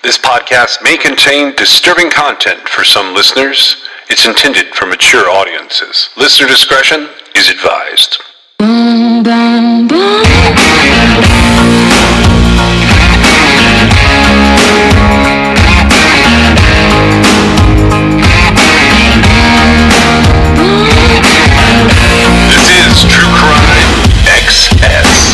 This podcast may contain disturbing content for some listeners. It's intended for mature audiences. Listener discretion is advised. This is True Crime XS.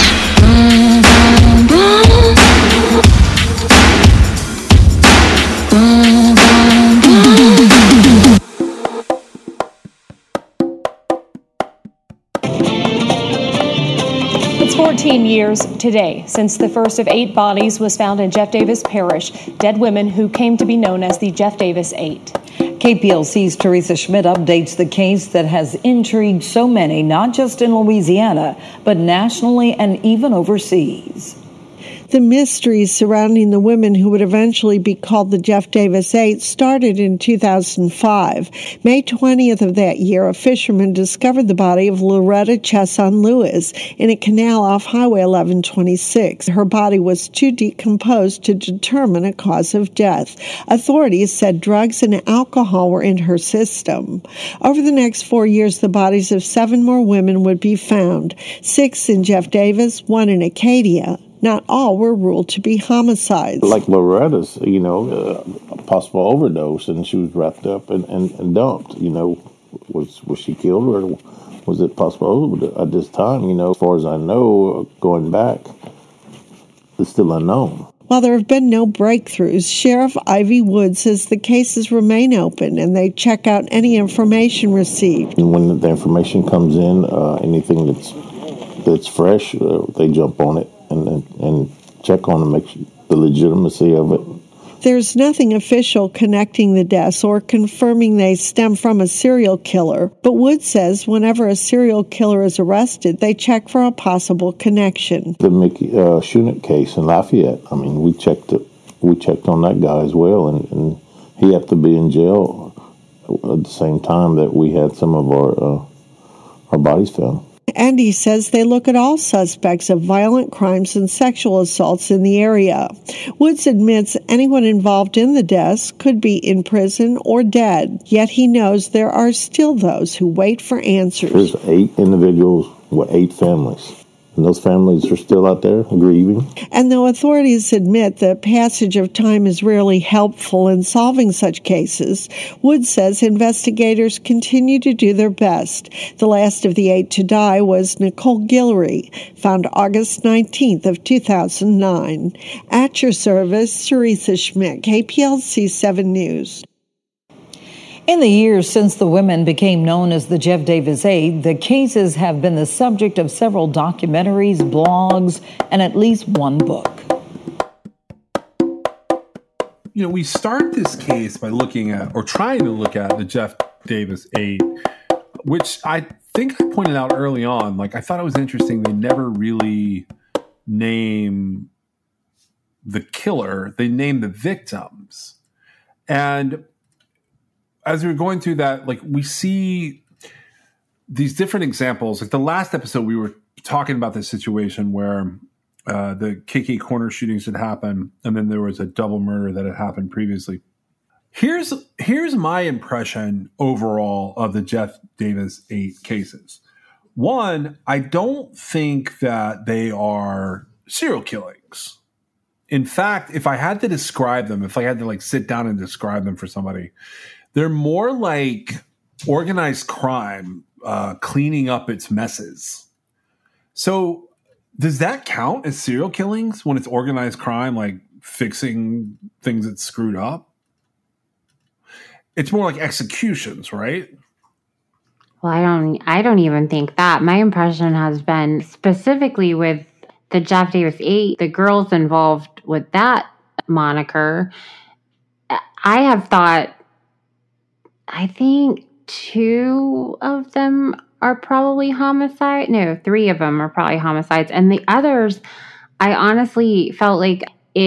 It's 14 years today since the first of 8 bodies was found in Jeff Davis Parish, dead women who came to be known as the Jeff Davis 8. KPLC's Teresa Schmidt updates the case that has intrigued so many, not just in Louisiana, but nationally and even overseas. The mysteries surrounding the women who would eventually be called the Jeff Davis 8 started in 2005. May 20th of that year, a fisherman discovered the body of Loretta Chesson Lewis in a canal off Highway 1126. Her body was too decomposed to determine a cause of death. Authorities said drugs and alcohol were in her system. Over the next 4 years, the bodies of 7 more women would be found, 6 in Jeff Davis, 1 in Acadia. Not all were ruled to be homicides. Like Loretta's, a possible overdose, and she was wrapped up and dumped. Was she killed, or was it possible at this time? As far as I know, going back, it's still unknown. While there have been no breakthroughs, Sheriff Ivy Wood says the cases remain open and they check out any information received. And when the information comes in, anything that's fresh, they jump on it and check on and make sure the legitimacy of it. There's nothing official connecting the deaths or confirming they stem from a serial killer, but Wood says whenever a serial killer is arrested, they check for a possible connection. The Mickey Shunick case in Lafayette, we checked on that guy as well, and he had to be in jail at the same time that we had some of our bodies found. And he says they look at all suspects of violent crimes and sexual assaults in the area. Woods admits anyone involved in the deaths could be in prison or dead, yet he knows there are still those who wait for answers. There's 8 individuals with 8 families. And those families are still out there grieving. And though authorities admit the passage of time is rarely helpful in solving such cases, Wood says investigators continue to do their best. The last of the 8 to die was Nicole Guillory, found August 19th of 2009. At your service, Teresa Schmidt, KPLC 7 News. In the years since the women became known as the Jeff Davis 8, the cases have been the subject of several documentaries, blogs, and at least one book. We start this case by looking at, or trying to look at, the Jeff Davis 8, which I think I pointed out early on. I thought it was interesting. They never really name the killer. They name the victims. And as we were going through that, we see these different examples. The last episode, we were talking about this situation where the KK Corner shootings had happened, and then there was a double murder that had happened previously. Here's my impression overall of the Jeff Davis 8 cases. One, I don't think that they are serial killings. In fact, if I had to describe them, if I had to sit down and describe them for somebody, they're more like organized crime cleaning up its messes. So does that count as serial killings when it's organized crime, fixing things that screwed up? It's more like executions, right? Well, I don't even think that. My impression has been specifically with the Jeff Davis 8, the girls involved with that moniker. I have thought, I think 2 of them are probably homicide. No, 3 of them are probably homicides. And the others, I honestly felt like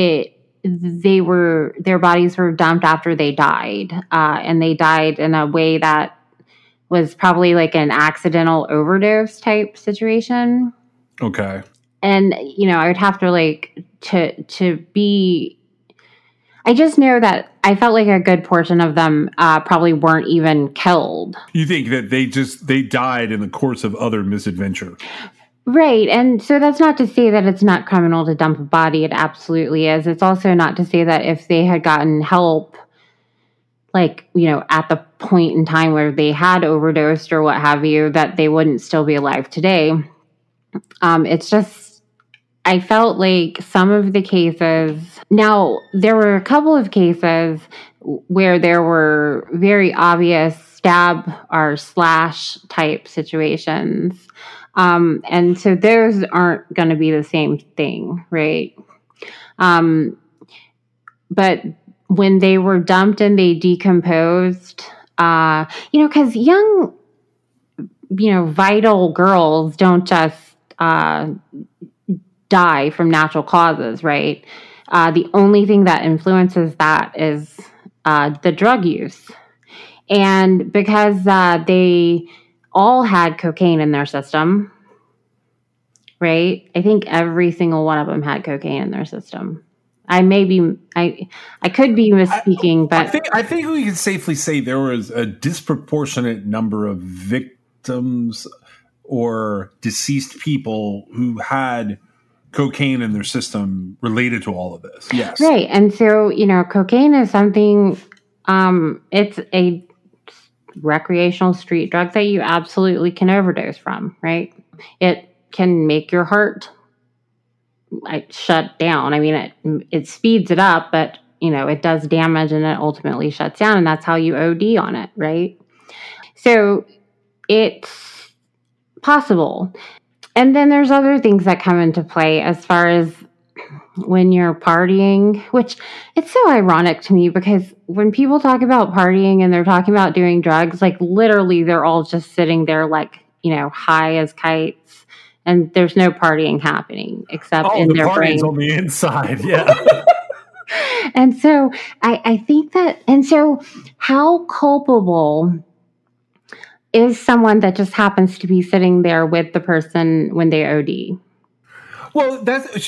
their bodies were dumped after they died. And they died in a way that was probably an accidental overdose type situation. Okay. And, I would have to to be I just know that I felt like a good portion of them probably weren't even killed. You think that they died in the course of other misadventure? Right. And so that's not to say that it's not criminal to dump a body. It absolutely is. It's also not to say that if they had gotten help, like, at the point in time where they had overdosed or what have you, that they wouldn't still be alive today. It's just, I felt like some of the cases, now there were a couple of cases where there were very obvious stab or slash type situations. And so those aren't going to be the same thing, right? But when they were dumped and they decomposed, because young, vital girls don't just die from natural causes, right? The only thing that influences that is the drug use. And because they all had cocaine in their system, right? I think every single one of them had cocaine in their system. I could be misspeaking, but I think we can safely say there was a disproportionate number of victims or deceased people who had cocaine in their system related to all of this. Yes. Right. And so, cocaine is something, it's a recreational street drug that you absolutely can overdose from, right? It can make your heart shut down. I mean, it speeds it up, but, it does damage and it ultimately shuts down. And that's how you OD on it, right? So it's possible. And then there's other things that come into play as far as when you're partying, which it's so ironic to me because when people talk about partying and they're talking about doing drugs, like literally they're all just sitting there like, high as kites and there's no partying happening except in their brain. On the inside. Yeah. And so I think that, and so how culpable is someone that just happens to be sitting there with the person when they OD? Well, that's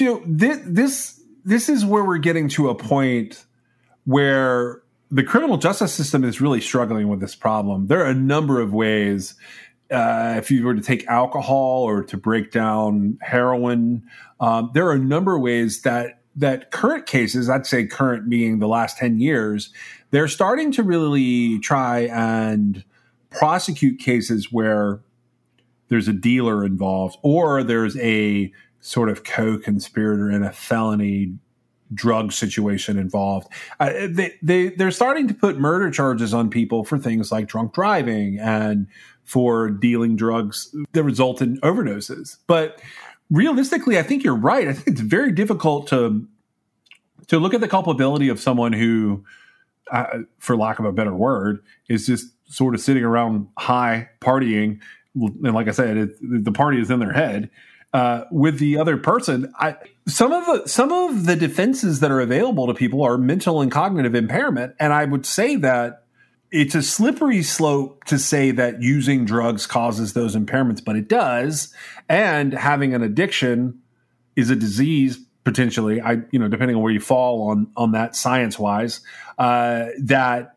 this is where we're getting to a point where the criminal justice system is really struggling with this problem. There are a number of ways. If you were to take alcohol or to break down heroin, there are a number of ways that current cases, I'd say current being the last 10 years, they're starting to really try and prosecute cases where there's a dealer involved or there's a sort of co-conspirator in a felony drug situation involved. They're starting to put murder charges on people for things like drunk driving and for dealing drugs that result in overdoses. But realistically, I think you're right. I think it's very difficult to look at the culpability of someone who, for lack of a better word, is just sort of sitting around high partying. And like I said, the party is in their head with the other person. Some of the defenses that are available to people are mental and cognitive impairment. And I would say that it's a slippery slope to say that using drugs causes those impairments, but it does. And having an addiction is a disease potentially, depending on where you fall on that science-wise, that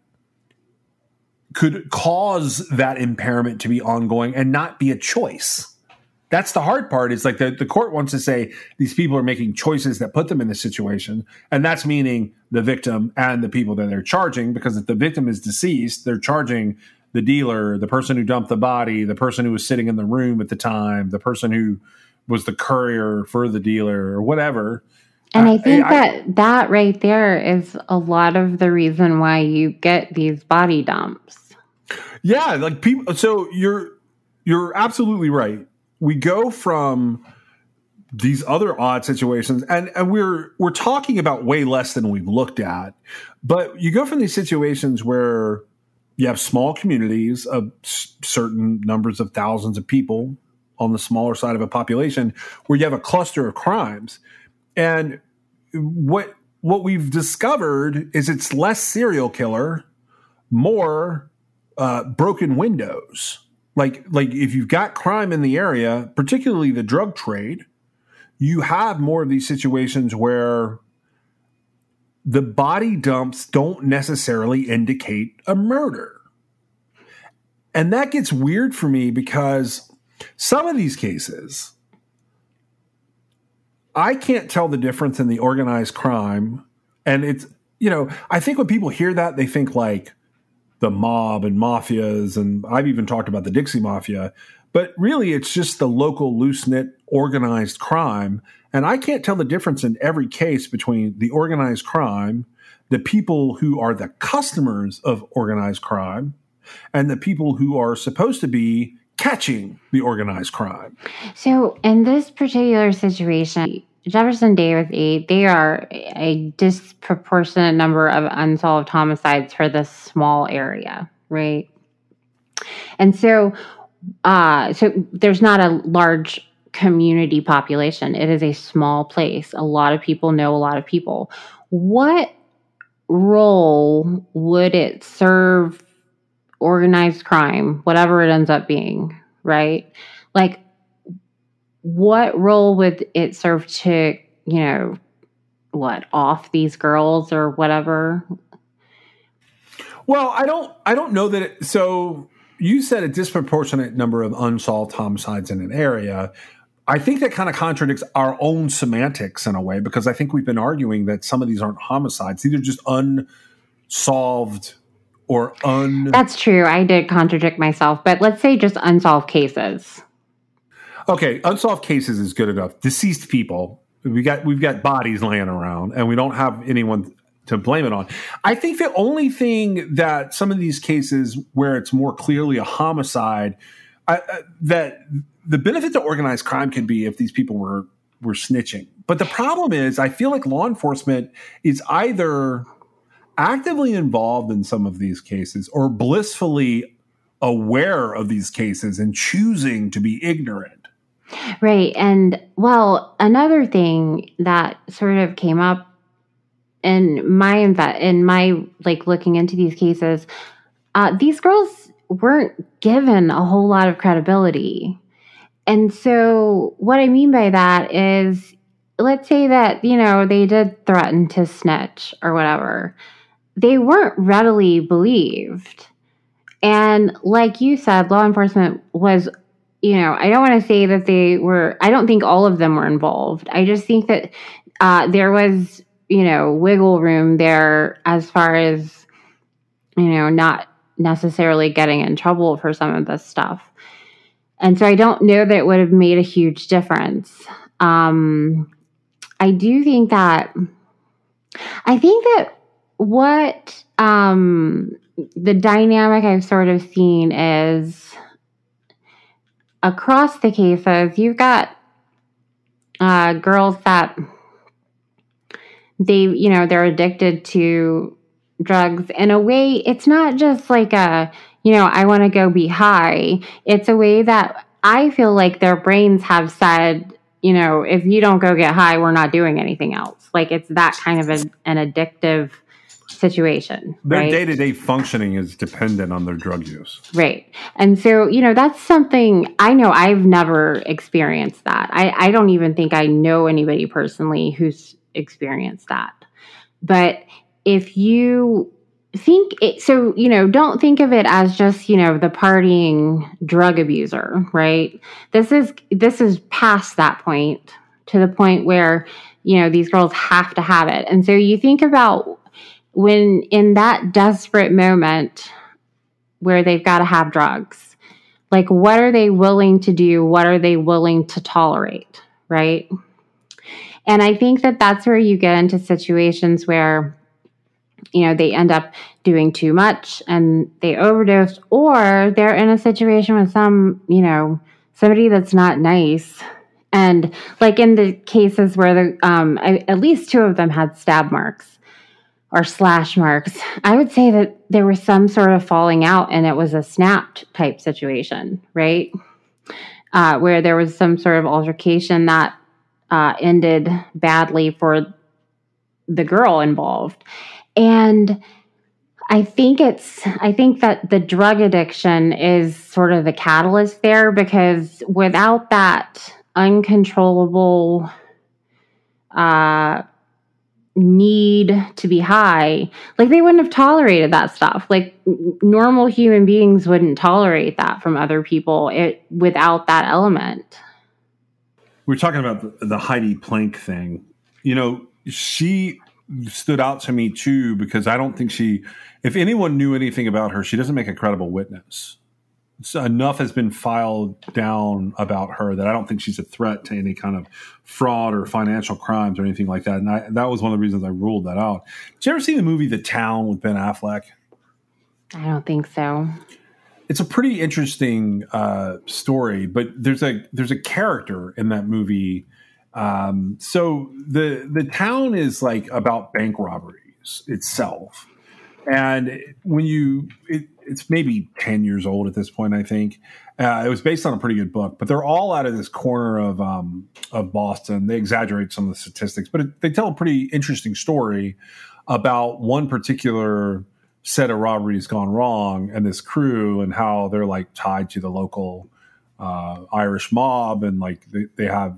could cause that impairment to be ongoing and not be a choice. That's the hard part. Is like the court wants to say these people are making choices that put them in this situation. And that's meaning the victim and the people that they're charging, because if the victim is deceased, they're charging the dealer, the person who dumped the body, the person who was sitting in the room at the time, the person who was the courier for the dealer or whatever. And I think that right there is a lot of the reason why you get these body dumps. Yeah, like people. So you're absolutely right. We go from these other odd situations, and we're talking about way less than we've looked at. But you go from these situations where you have small communities of certain numbers of thousands of people on the smaller side of a population, where you have a cluster of crimes. And what we've discovered is it's less serial killer, more broken windows. Like if you've got crime in the area, particularly the drug trade, you have more of these situations where the body dumps don't necessarily indicate a murder. And that gets weird for me because some of these cases, I can't tell the difference in the organized crime. And it's, I think when people hear that, they think like the mob and mafias, and I've even talked about the Dixie Mafia, but really it's just the local loose-knit organized crime. And I can't tell the difference in every case between the organized crime, the people who are the customers of organized crime, and the people who are supposed to be catching the organized crime. So in this particular situation, Jefferson Davis 8, they are a disproportionate number of unsolved homicides for this small area, right? And so there's not a large community population. It is a small place. A lot of people know a lot of people. What role would it serve organized crime, whatever it ends up being, right? Like, what role would it serve to, off these girls or whatever? Well, I don't know that so you said a disproportionate number of unsolved homicides in an area. I think that kind of contradicts our own semantics in a way, because I think we've been arguing that some of these aren't homicides. These are just unsolved or That's true. I did contradict myself, but let's say just unsolved cases. Okay, unsolved cases is good enough. Deceased people, we've got bodies laying around, and we don't have anyone to blame it on. I think the only thing that some of these cases where it's more clearly a homicide, that the benefit to organized crime can be if these people were snitching. But the problem is, I feel like law enforcement is either actively involved in some of these cases or blissfully aware of these cases and choosing to be ignorant. Right. And well, another thing that sort of came up in my looking into these cases, these girls weren't given a whole lot of credibility. And so what I mean by that is, let's say that, they did threaten to snitch or whatever. They weren't readily believed. And like you said, law enforcement was, I don't want to say that I don't think all of them were involved. I just think that there was, wiggle room there as far as, not necessarily getting in trouble for some of this stuff. And so I don't know that it would have made a huge difference. I think that what the dynamic I've sort of seen is across the cases, you've got girls that they're addicted to drugs. In a way, it's not just like I want to go be high. It's a way that I feel like their brains have said, if you don't go get high, we're not doing anything else. Like, it's that kind of an addictive situation. Their right? day-to-day functioning is dependent on their drug use. Right. And so, that's something I know I've never experienced that. I don't even think I know anybody personally who's experienced that. But if you think it, so, don't think of it as just, the partying drug abuser, right? This is past that point, to the point where, these girls have to have it. And so you think about when in that desperate moment where they've got to have drugs, like, what are they willing to do? What are they willing to tolerate? Right. And I think that that's where you get into situations where, they end up doing too much and they overdose, or they're in a situation with somebody that's not nice. And like in the cases where at least two of them had stab marks or slash marks, I would say that there was some sort of falling out and it was a snapped type situation, right? Where there was some sort of altercation that ended badly for the girl involved. And I think that the drug addiction is sort of the catalyst there, because without that uncontrollable need to be high, like they wouldn't have tolerated that stuff. Like normal human beings wouldn't tolerate that from other people without that element. We're talking about the Heidi Plank thing. You know, she stood out to me too, because I don't think if anyone knew anything about her, she doesn't make a credible witness. So enough has been filed down about her that I don't think she's a threat to any kind of fraud or financial crimes or anything like that. And that was one of the reasons I ruled that out. Did you ever see the movie The Town with Ben Affleck? I don't think so. It's a pretty interesting story, but there's a character in that movie. So the Town is like about bank robberies itself. And when it's maybe 10 years old at this point, I think. It was based on a pretty good book, but they're all out of this corner of Boston. They exaggerate some of the statistics, but they tell a pretty interesting story about one particular set of robberies gone wrong and this crew and how they're like tied to the local Irish mob, and like they have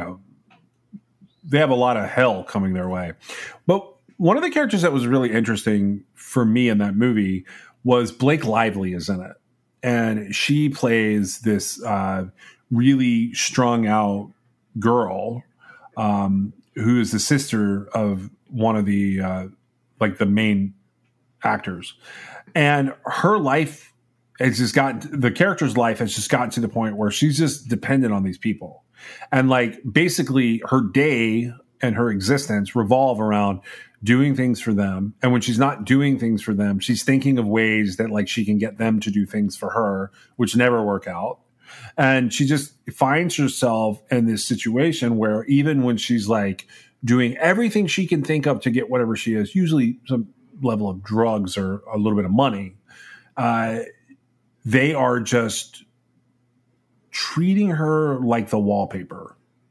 a lot of hell coming their way. But one of the characters that was really interesting for me in that movie was Blake Lively is in it. And she plays this really strung out girl who is the sister of one of the the main actors. And her life has just the character's life has just gotten to the point where she's just dependent on these people. And like basically her day and her existence revolve around doing things for them. And when she's not doing things for them, she's thinking of ways that like she can get them to do things for her, which never work out. And she just finds herself in this situation where even when she's like doing everything she can think of to get whatever she is, usually some level of drugs or a little bit of money, they are just treating her like the wallpaper.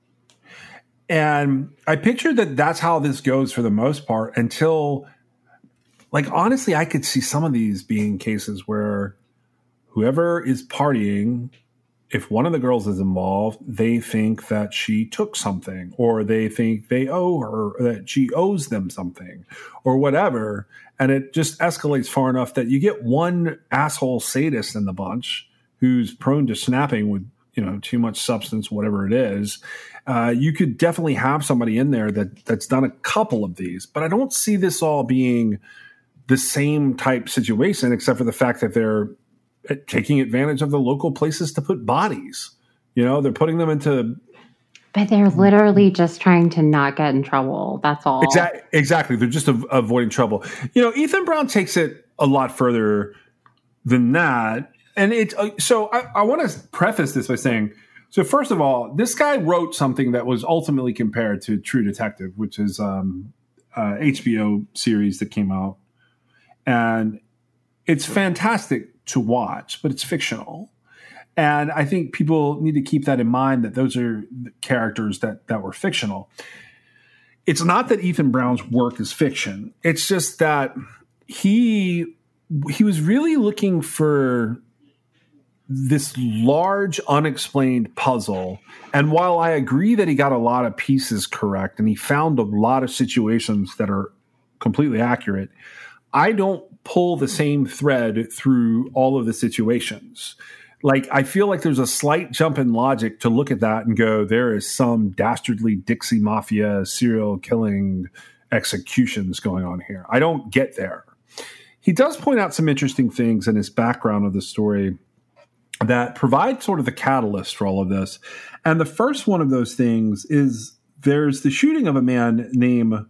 And I pictured that that's how this goes for the most part until, like, honestly, I could see some of these being cases where whoever is partying, if one of the girls is involved, they think that she took something, or they think they owe her, that she owes them something, or whatever. And it just escalates far enough that you get one asshole sadist in the bunch who's prone to snapping with, too much substance, whatever it is. You could definitely have somebody in there that's done a couple of these, but I don't see this all being the same type situation, except for the fact that they're taking advantage of the local places to put bodies. They're putting them into. But they're literally just trying to not get in trouble. That's all. Exactly. They're just avoiding trouble. Ethan Brown takes it a lot further than that. And so I want to preface this by saying, so first of all, this guy wrote something that was ultimately compared to True Detective, which is HBO series that came out. And it's fantastic to watch, but it's fictional. And I think people need to keep that in mind, that those are the characters that were fictional. It's not that Ethan Brown's work is fiction. It's just that he was really looking for this large unexplained puzzle. And while I agree that he got a lot of pieces correct and he found a lot of situations that are completely accurate, I don't pull the same thread through all of the situations. Like, I feel like there's a slight jump in logic to look at that and go, there is some dastardly Dixie Mafia serial killing executions going on here. I don't get there. He does point out some interesting things in his background of the story that provide sort of the catalyst for all of this. And the first one of those things is there's the shooting of a man named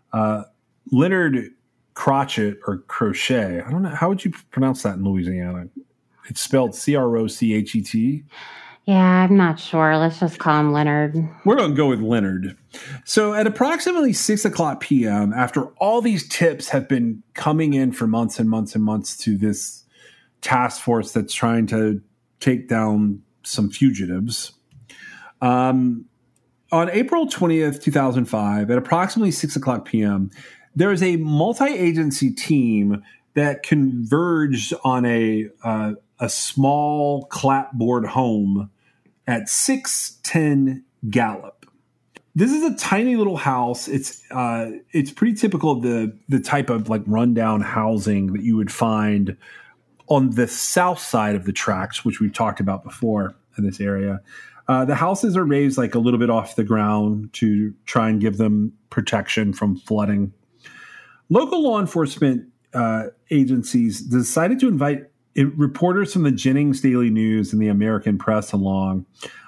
Leonard Crochet or Crochet. I don't know. How would you pronounce that in Louisiana? It's spelled Crochet. Yeah, I'm not sure. Let's just call him Leonard. We're going to go with Leonard. So at approximately 6 o'clock p.m., after all these tips have been coming in for months and months and months to this task force that's trying to take down some fugitives, on April 20th, 2005, at approximately 6 o'clock p.m., there is a multi-agency team that converged on a small clapboard home at 610 Gallup. This is a tiny little house. It's pretty typical of the type of like rundown housing that you would find on the south side of the tracks, which we've talked about before in this area. The houses are raised like a little bit off the ground to try and give them protection from flooding. Local law enforcement agencies decided to invite reporters from the Jennings Daily News and the American Press along.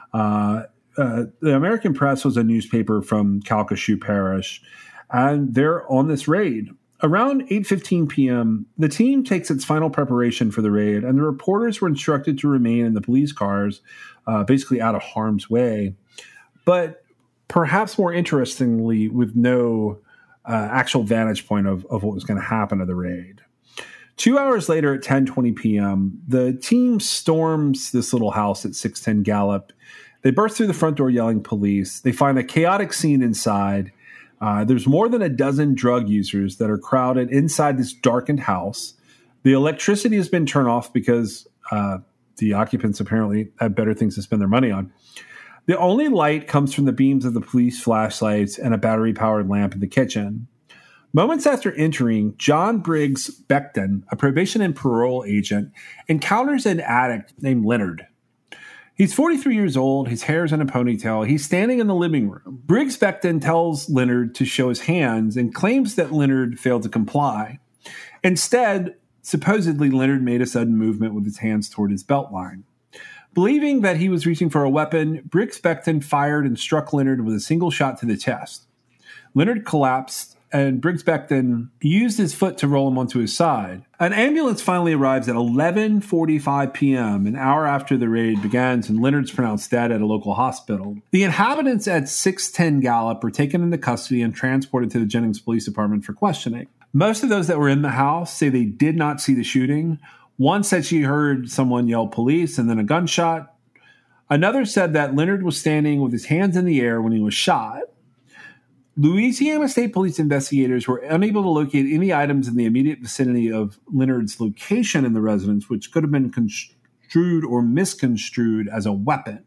The American Press was a newspaper from Calcasieu Parish, and they're on this raid. Around 8:15 p.m., the team takes its final preparation for the raid, and the reporters were instructed to remain in the police cars, basically out of harm's way. But perhaps more interestingly, with no actual vantage point of what was going to happen to the raid. 2 hours later at 10:20 p.m., the team storms this little house at 610 Gallup. They burst through the front door yelling police. They find a chaotic scene inside. There's more than a dozen drug users that are crowded inside this darkened house. The electricity has been turned off because the occupants apparently have better things to spend their money on. The only light comes from the beams of the police flashlights and a battery-powered lamp in the kitchen. Moments after entering, John Briggs Becton, a probation and parole agent, encounters an addict named Leonard. He's 43 years old. His hair's in a ponytail. He's standing in the living room. Briggs Becton tells Leonard to show his hands and claims that Leonard failed to comply. Instead, supposedly, Leonard made a sudden movement with his hands toward his belt line. Believing that he was reaching for a weapon, Briggs Becton fired and struck Leonard with a single shot to the chest. Leonard collapsed, and Briggs Becton used his foot to roll him onto his side. An ambulance finally arrives at 11:45 p.m., an hour after the raid begins, and Leonard's pronounced dead at a local hospital. The inhabitants at 610 Gallup were taken into custody and transported to the Jennings Police Department for questioning. Most of those that were in the house say they did not see the shooting. One said she heard someone yell police and then a gunshot. Another said that Leonard was standing with his hands in the air when he was shot. Louisiana State Police investigators were unable to locate any items in the immediate vicinity of Leonard's location in the residence, which could have been construed or misconstrued as a weapon.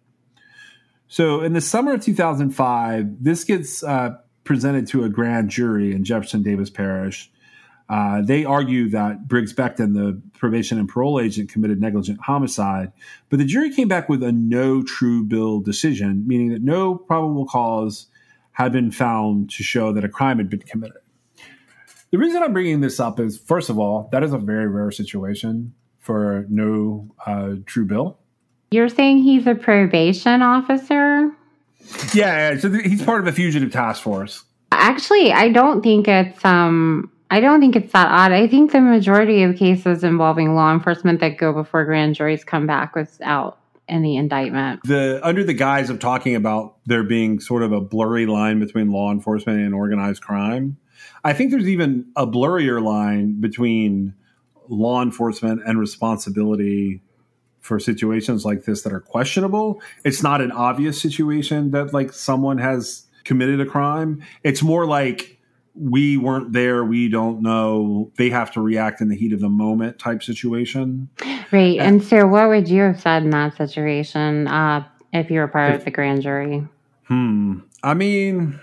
So in the summer of 2005, this gets presented to a grand jury in Jefferson Davis Parish. They argue that Briggs Becton, the probation and parole agent, committed negligent homicide, but the jury came back with a no true bill decision, meaning that no probable cause had been found to show that a crime had been committed. The reason I'm bringing this up is, first of all, that is a very rare situation for no true bill. You're saying he's a probation officer? Yeah, so he's part of a fugitive task force. Actually, I don't think it's that odd. I think the majority of cases involving law enforcement that go before grand juries come back without any indictment. Under the guise of talking about there being sort of a blurry line between law enforcement and organized crime, I think there's even a blurrier line between law enforcement and responsibility for situations like this that are questionable. It's not an obvious situation that like someone has committed a crime. It's more like we weren't there, we don't know, they have to react in the heat of the moment type situation. Right. And so what would you have said in that situation if you were part of the grand jury? I mean...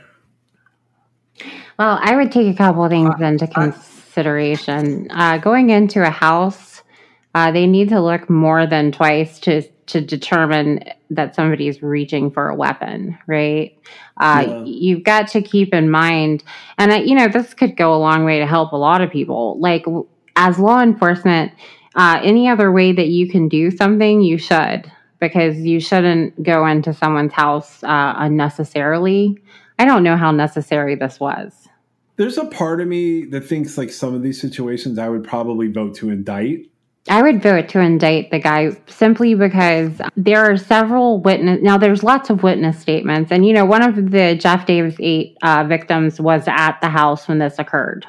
Well, I would take a couple of things into consideration. Going into a house, they need to look more than twice to determine that somebody's reaching for a weapon, right? You've got to keep in mind, and this could go a long way to help a lot of people. Like, as law enforcement, any other way that you can do something, you should, because you shouldn't go into someone's house unnecessarily. I don't know how necessary this was. There's a part of me that thinks like some of these situations I would probably vote to indict. I would vote to indict the guy simply because there are several witness. Now, there's lots of witness statements. And, one of the Jeff Davis 8 victims was at the house when this occurred.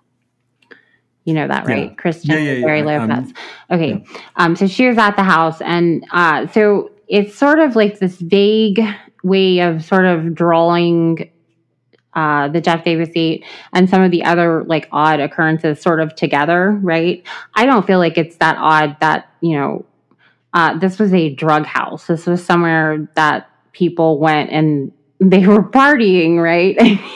You know that, right? Yeah. Christian Yeah. Barry Lopez. Okay. Yeah. So she was at the house. And so it's sort of like this vague way of sort of drawing the Jeff Davis 8 and some of the other like odd occurrences sort of together, right? I don't feel like it's that odd that, this was a drug house. This was somewhere that people went and they were partying, right?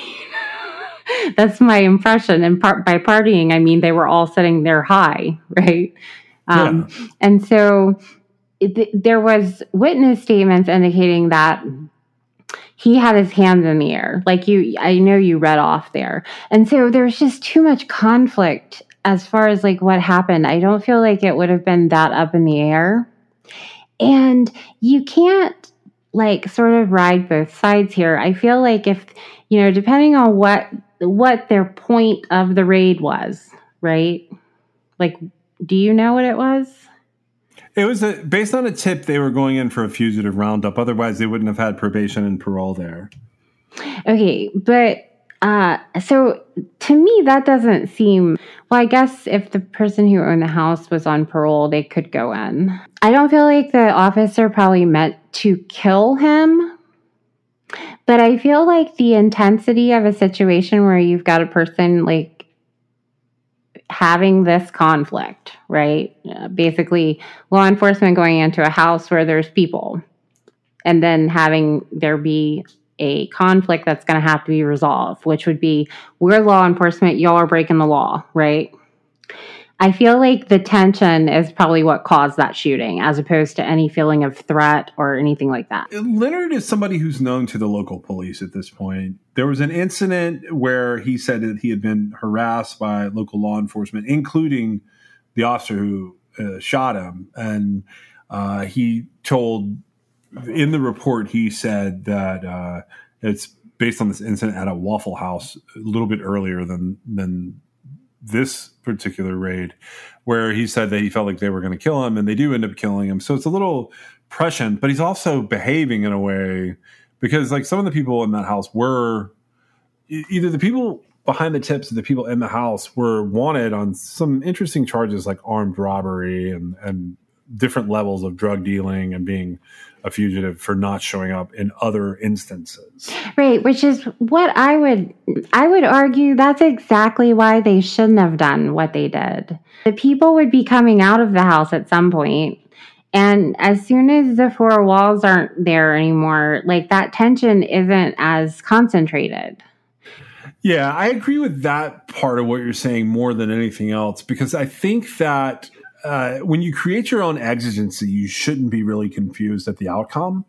That's my impression. And by partying, I mean they were all sitting there high, right? And so there was witness statements indicating that he had his hands in the air, like I know you read off there. And so there's just too much conflict as far as like what happened. I don't feel like it would have been that up in the air. And you can't like sort of ride both sides here. I feel like if, depending on what their point of the raid was, right? Like, do you know what it was? It was based on a tip they were going in for a fugitive roundup. Otherwise, they wouldn't have had probation and parole there. Okay, but so to me, that doesn't seem... Well, I guess if the person who owned the house was on parole, they could go in. I don't feel like the officer probably meant to kill him, but I feel like the intensity of a situation where you've got a person like having this conflict, right? Basically, law enforcement going into a house where there's people and then having there be a conflict that's going to have to be resolved, which would be, we're law enforcement, y'all are breaking the law, right? I feel like the tension is probably what caused that shooting, as opposed to any feeling of threat or anything like that. Leonard is somebody who's known to the local police at this point. There was an incident where he said that he had been harassed by local law enforcement, including the officer who shot him. And he told, in the report, he said that it's based on this incident at a Waffle House a little bit earlier than this particular raid, where he said that he felt like they were going to kill him, and they do end up killing him. So it's a little prescient, but he's also behaving in a way, because like some of the people in that house were either the people behind the tips or the people in the house were wanted on some interesting charges like armed robbery and different levels of drug dealing and being a fugitive for not showing up in other instances. Right, which is what I would argue that's exactly why they shouldn't have done what they did. The people would be coming out of the house at some point, and as soon as the four walls aren't there anymore, like that tension isn't as concentrated. Yeah, I agree with that part of what you're saying more than anything else, because I think that when you create your own exigency, you shouldn't be really confused at the outcome.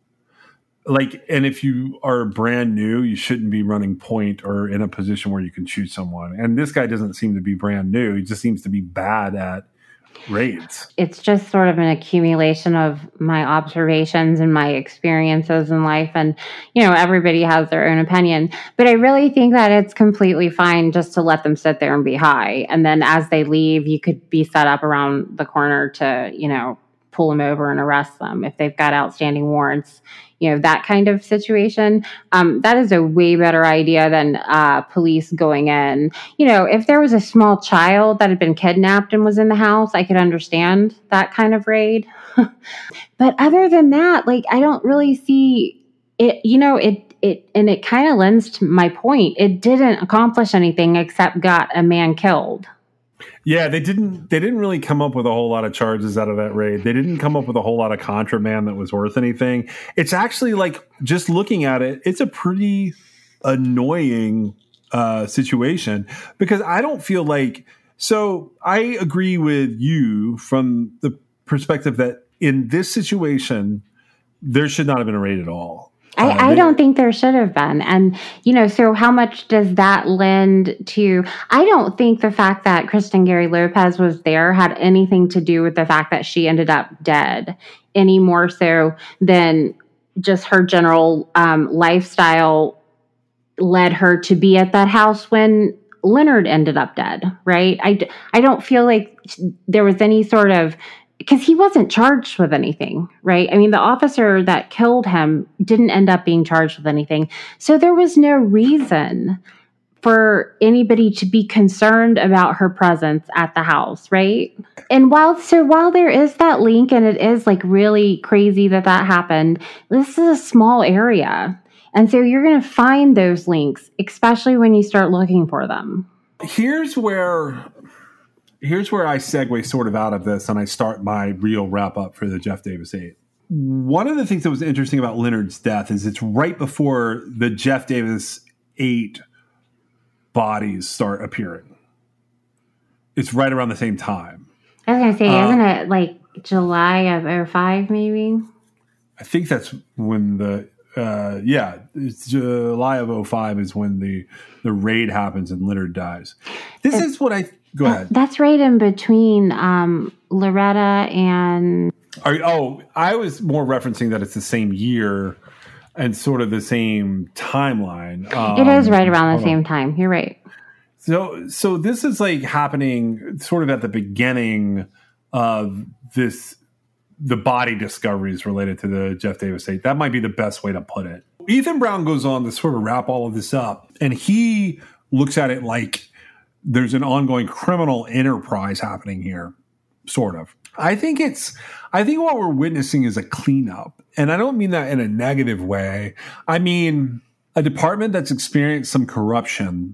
Like, and if you are brand new, you shouldn't be running point or in a position where you can shoot someone. And this guy doesn't seem to be brand new. He just seems to be bad at raids. It's just sort of an accumulation of my observations and my experiences in life. And, everybody has their own opinion. But I really think that it's completely fine just to let them sit there and be high. And then as they leave, you could be set up around the corner to, pull them over and arrest them if they've got outstanding warrants. That kind of situation. That is a way better idea than police going in. If there was a small child that had been kidnapped and was in the house, I could understand that kind of raid. But other than that, like, I don't really see it, and it kind of lends to my point. It didn't accomplish anything except got a man killed. Yeah, they didn't really come up with a whole lot of charges out of that raid. They didn't come up with a whole lot of contraband that was worth anything. It's actually, like, just looking at it, it's a pretty annoying situation, because I don't feel like... So I agree with you from the perspective that in this situation, there should not have been a raid at all. I don't think there should have been. And, so how much does that lend to... I don't think the fact that Kristen Gary Lopez was there had anything to do with the fact that she ended up dead, any more so than just her general lifestyle led her to be at that house when Leonard ended up dead, right? I don't feel like there was any sort of... Because he wasn't charged with anything, right? I mean, the officer that killed him didn't end up being charged with anything. So there was no reason for anybody to be concerned about her presence at the house, right? And while there is that link, and it is like really crazy that happened, this is a small area. And so you're going to find those links, especially when you start looking for them. Here's where I segue sort of out of this, and I start my real wrap up for the Jeff Davis 8. one of the things that was interesting about Leonard's death is it's right before the Jeff Davis 8 bodies start appearing. It's right around the same time. I was going to say, isn't it like July of 2005 maybe? I think that's when it's July of 2005 is when the raid happens and Leonard dies. Go ahead. That's right in between Loretta and... I was more referencing that it's the same year and sort of the same timeline. It is right around the same time. You're right. So this is like happening sort of at the beginning of the body discoveries related to the Jeff Davis 8. That might be the best way to put it. Ethan Brown goes on to sort of wrap all of this up, and he looks at it like there's an ongoing criminal enterprise happening here, sort of. I think what we're witnessing is a cleanup, and I don't mean that in a negative way. I mean a department that's experienced some corruption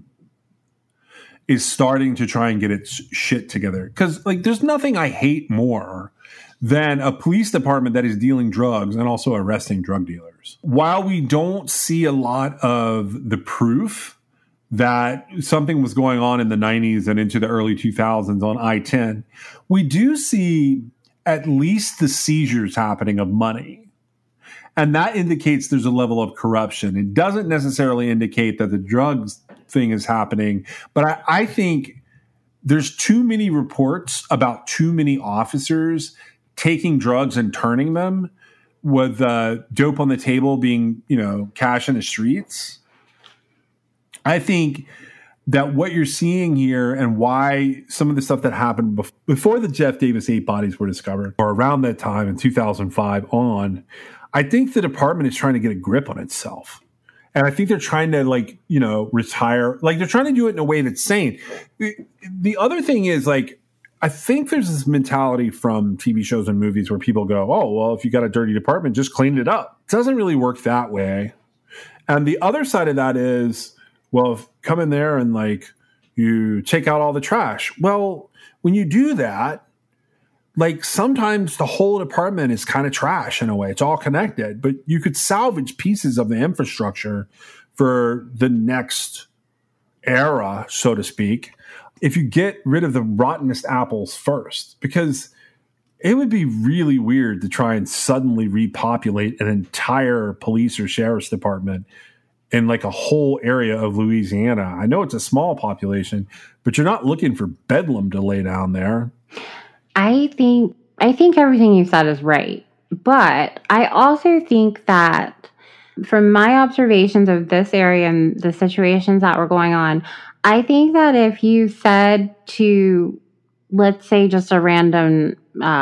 is starting to try and get its shit together. Because like, there's nothing I hate more than a police department that is dealing drugs and also arresting drug dealers. While we don't see a lot of the proof that something was going on in the 90s and into the early 2000s on I-10, we do see at least the seizures happening of money. And that indicates there's a level of corruption. It doesn't necessarily indicate that the drugs thing is happening, but I think there's too many reports about too many officers taking drugs and turning them, with dope on the table being, cash in the streets. I think that what you're seeing here and why some of the stuff that happened before the Jeff Davis 8 bodies were discovered, or around that time in 2005 on, I think the department is trying to get a grip on itself. And I think they're trying to retire. Like, they're trying to do it in a way that's sane. The other thing is, like, I think there's this mentality from TV shows and movies where people go, oh, well, if you got a dirty department, just clean it up. It doesn't really work that way. And the other side of that is, well, come in there and like you take out all the trash. Well, when you do that, like sometimes the whole department is kind of trash in a way. It's all connected, but you could salvage pieces of the infrastructure for the next era, so to speak, if you get rid of the rottenest apples first, because it would be really weird to try and suddenly repopulate an entire police or sheriff's department in like a whole area of Louisiana. I know it's a small population, but you're not looking for Bedlam to lay down there. I think everything you said is right, but I also think that from my observations of this area and the situations that were going on, I think that if you said to, let's say, just a random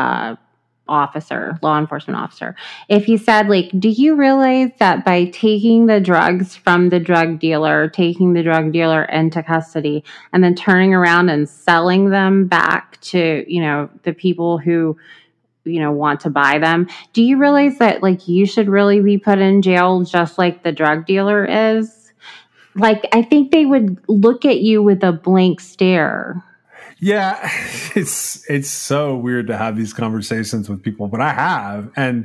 officer, law enforcement officer, if you said, like, do you realize that by taking the drugs from the drug dealer, taking the drug dealer into custody, and then turning around and selling them back to, the people who, want to buy them, do you realize that, like, you should really be put in jail just like the drug dealer is? Like, I think they would look at you with a blank stare. Yeah, it's so weird to have these conversations with people, but I have. And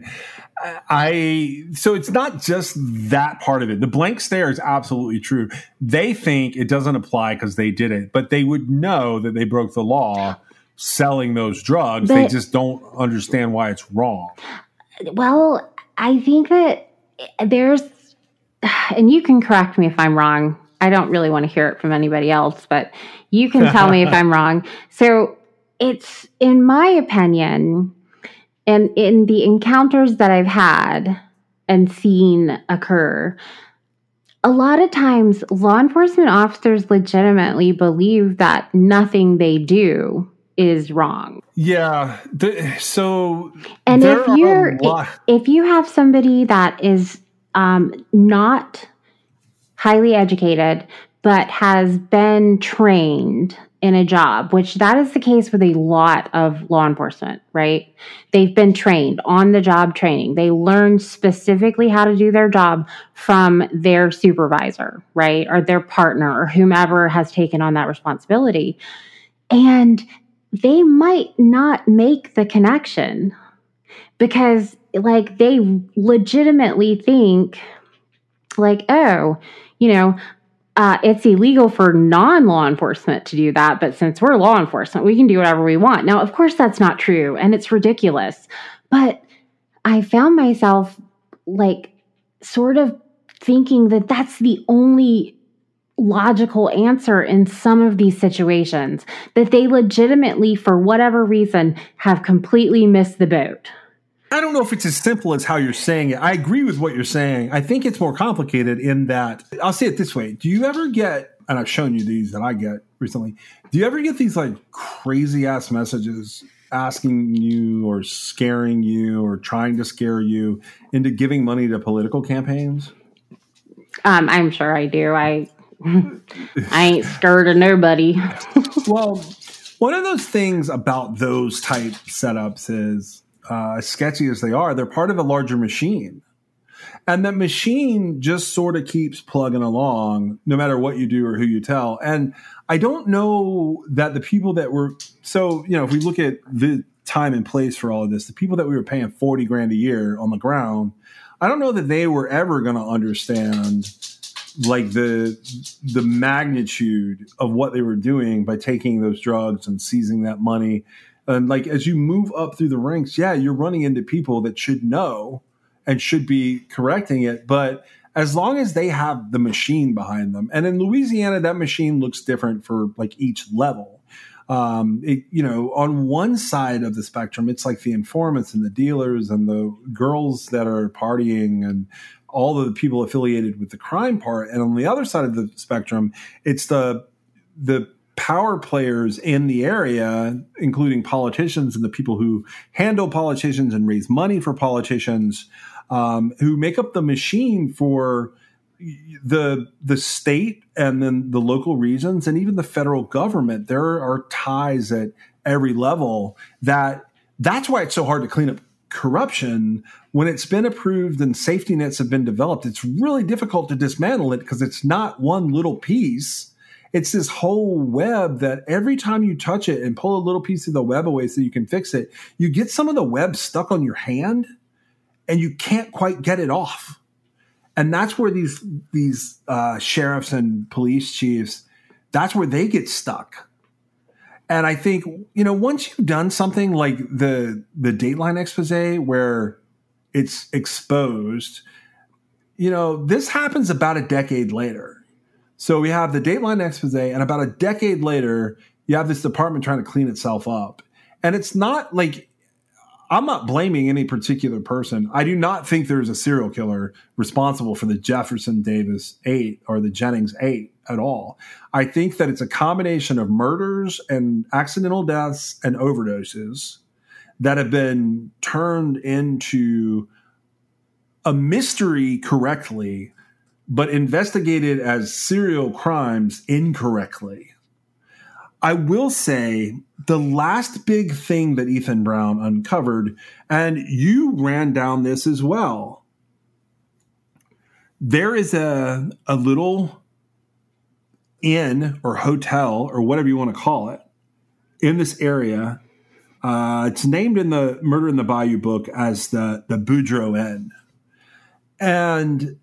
so it's not just that part of it. The blank stare is absolutely true. They think it doesn't apply because they did it, but they would know that they broke the law selling those drugs. They just don't understand why it's wrong. Well, I think that there's, and you can correct me if I'm wrong. I don't really want to hear it from anybody else, but you can tell me if I'm wrong. So it's, in my opinion, and in the encounters that I've had and seen occur, a lot of times law enforcement officers legitimately believe that nothing they do is wrong. Yeah. And if you have somebody that is not highly educated, but has been trained in a job, which that is the case with a lot of law enforcement, right? They've been trained on the job training. They learn specifically how to do their job from their supervisor, right? Or their partner or whomever has taken on that responsibility. And they might not make the connection. because like they legitimately think like, oh, you know, it's illegal for non-law enforcement to do that, but since we're law enforcement, we can do whatever we want. Now, of course, that's not true, and it's ridiculous. But I found myself like sort of thinking that that's the only logical answer in some of these situations, that they legitimately, for whatever reason, have completely missed the boat. I don't know if it's as simple as how you're saying it. I agree with what you're saying. I think it's more complicated in that, I'll say it this way. Do you ever get, and I've shown you these that I get recently, do you ever get these like crazy ass messages asking you or scaring you or trying to scare you into giving money to political campaigns? I'm sure I do. I ain't scared of nobody. Well, one of those things about those type setups is, as sketchy as they are, they're part of a larger machine. And that machine just sort of keeps plugging along no matter what you do or who you tell. And I don't know that the people that were, so, you know, if we look at the time and place for all of this, the people that we were paying $40,000 a year on the ground, I don't know that they were ever going to understand like the magnitude of what they were doing by taking those drugs and seizing that money. And like, as you move up through the ranks, yeah, you're running into people that should know and should be correcting it. But as long as they have the machine behind them, and in Louisiana, that machine looks different for like each level. You know, on one side of the spectrum, it's like the informants and the dealers and the girls that are partying and all of the people affiliated with the crime part. And on the other side of the spectrum, it's the power players in the area, including politicians and the people who handle politicians and raise money for politicians, who make up the machine for the state and then the local regions and even the federal government. There are ties at every level that's why it's so hard to clean up corruption. When it's been approved and safety nets have been developed, it's really difficult to dismantle it because it's not one little piece. It's this whole web that every time you touch it and pull a little piece of the web away so you can fix it, you get some of the web stuck on your hand and you can't quite get it off. And that's where these sheriffs and police chiefs, that's where they get stuck. And I think, you know, once you've done something like the Dateline expose where it's exposed, you know, this happens about a decade later. So we have the Dateline expose, and about a decade later, you have this department trying to clean itself up. And it's not like, I'm not blaming any particular person. I do not think there's a serial killer responsible for the Jefferson Davis 8 or the Jennings 8 at all. I think that it's a combination of murders and accidental deaths and overdoses that have been turned into a mystery correctly, but investigated as serial crimes incorrectly. I will say the last big thing that Ethan Brown uncovered, and you ran down this as well, there is a little inn or hotel or whatever you want to call it in this area. It's named in the Murder in the Bayou book as the Boudreaux Inn. And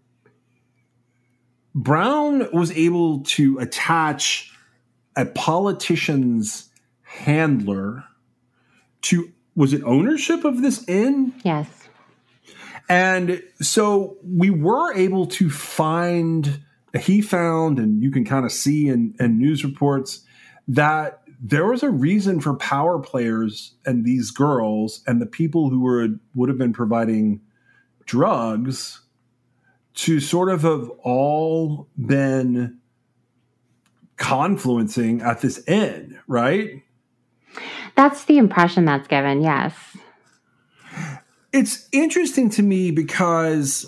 Brown was able to attach a politician's handler to, was it ownership of this inn? Yes. And so we were able to find, he found, and you can kind of see in news reports, that there was a reason for power players and these girls and the people who would have been providing drugs to sort of have all been confluencing at this inn, right? That's the impression that's given, yes. It's interesting to me because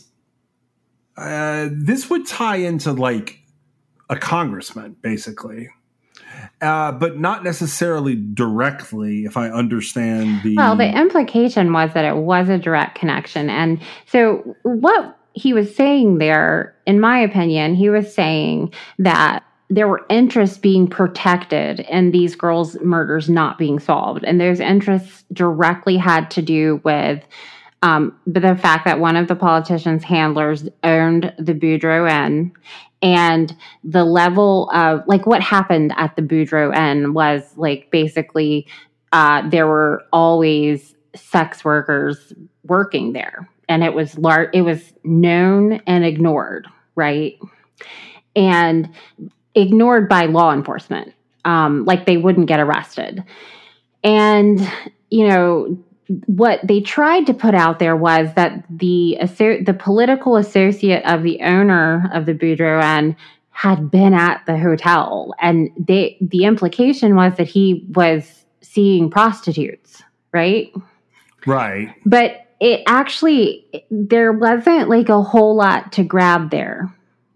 this would tie into like a congressman, basically. But not necessarily directly, if I understand the... Well, the implication was that it was a direct connection. And so what he was saying there, in my opinion, he was saying that there were interests being protected and these girls' murders not being solved. And those interests directly had to do with the fact that one of the politician's handlers owned the Boudreaux Inn, and the level of, like, what happened at the Boudreaux Inn was, like, basically there were always sex workers working there, and it was known and ignored, right? And ignored by law enforcement. Like, they wouldn't get arrested. And, you know, what they tried to put out there was that the political associate of the owner of the Boudreaux Inn had been at the hotel. And the implication was that he was seeing prostitutes, right? Right. But it actually, there wasn't like a whole lot to grab there.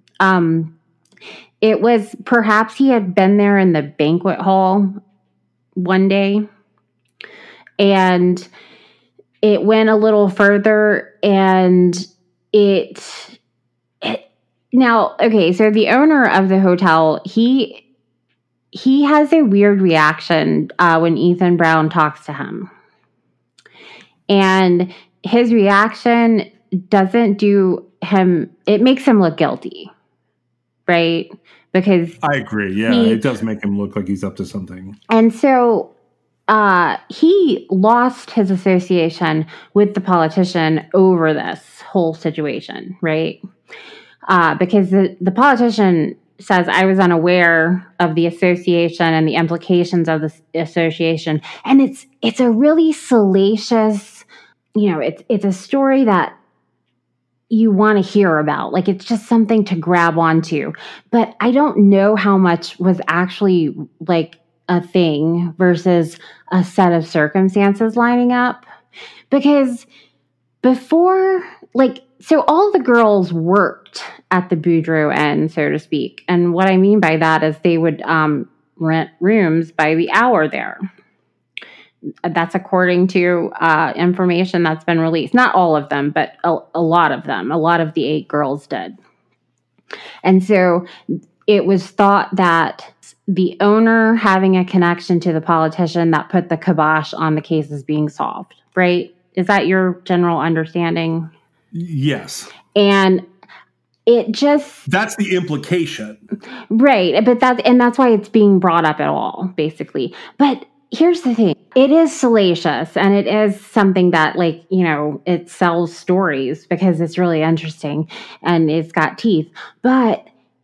It was perhaps he had been there in the banquet hall one day, and it went a little further, and now, okay, so the owner of the hotel, he has a weird reaction when Ethan Brown talks to him. And his reaction doesn't do him, it makes him look guilty, right? Because I agree. Yeah, it does make him look like he's up to something. And so he lost his association with the politician over this whole situation, right? Because the politician says, I was unaware of the association and the implications of the association. And it's a really salacious, you know, it's a story that you want to hear about. Like, it's just something to grab onto. But I don't know how much was actually like a thing versus a set of circumstances lining up. Because before, like, so all the girls worked at the Boudreaux Inn, so to speak. And what I mean by that is they would rent rooms by the hour there. That's according to information that's been released. Not all of them, but a lot of them. A lot of the 8 girls did. And so it was thought that the owner having a connection to the politician that put the kibosh on the cases being solved, right? Is that your general understanding? Yes. And it just... That's the implication. Right. But that's why it's being brought up at all, basically. But here's the thing. It is salacious, and it is something that, like, you know, it sells stories because it's really interesting and it's got teeth. But